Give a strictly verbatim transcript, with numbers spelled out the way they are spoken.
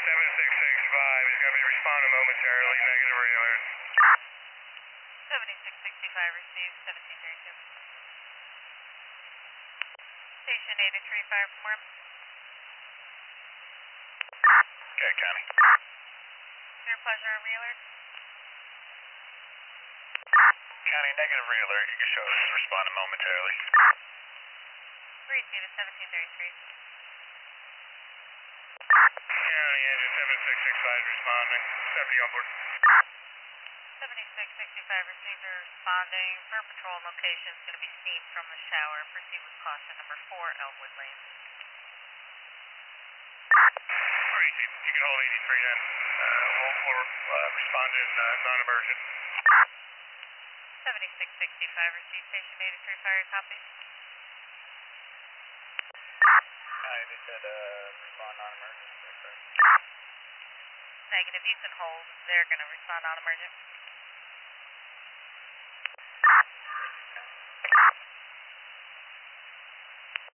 seven six six five is going to be responding momentarily, negative alert. seventy-six sixty-five received, seventeen thirty-two. Station eighty-three, fire perform. Okay, County. Your pleasure, re-alert. County, negative re-alert. You can show us responding momentarily. Received, seventeen thirty-three. County, engine seven six six five responding. seventy on board. seventy-six sixty-five received or responding. For patrol location is going to be steam from the shower. Proceed with caution number four, Elmwood Lane. Alright, Chief. You can hold eighty-three then. Uh, we'll, we'll uh, respond in uh, non-emergent. seventy-six sixty-five received, station eighty-three, fire copy. County, they said uh, respond non-emergent. Negative, you can hold. They're going to respond non-emergent.